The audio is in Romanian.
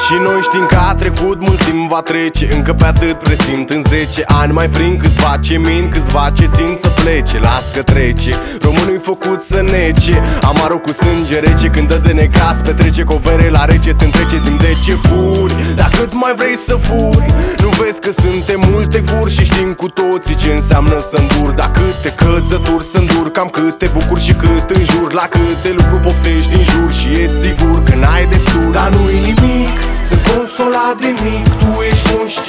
Și noi știm că a trecut mult timp, va trece. Încă pe atât presimt în 10 ani. Mai prind câțiva ce mint, câțiva ce țin să plece. Las că trece, românul-i făcut să nece. Amarul cu sânge rece, când dă de necas petrece cu o bere la rece, se întrece, zim de ce furi. Dar cât mai vrei să furi? Nu vezi că suntem multe guri și știm cu toții ce înseamnă să îndur. Dar câte căzături să îndur, cam câte bucuri și cât înjur. La câte lucruri poftești din jur și e sigur că n-ai destul. Dar nu-i nimic, sunt consolat de mic. Tu ești conștient